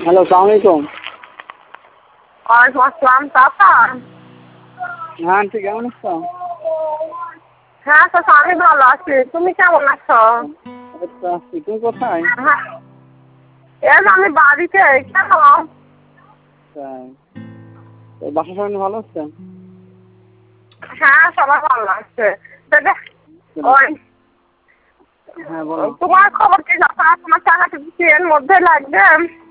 Hello, সালাম আলাইকুম। ওয়ালাইকুম আসসালাম। চাচা, হ্যাঁ আন্টি, কেমন আছো? হ্যাঁ চাচা, আমি ভালো আছি। তুমি কেমন আছো? আচ্ছা, আছি। তুমি কোথায়? হ্যাঁ, এই যে আমি বাড়িতে। কেন? তাই, তো বাসার সবাই ভালো আছে? হ্যাঁ, সবাই ভালো আছে। ওই হ্যাঁ বলো। তোমার খবর কি চাচা? তোমার টাকাটা কি এর মধ্যে লাগবে?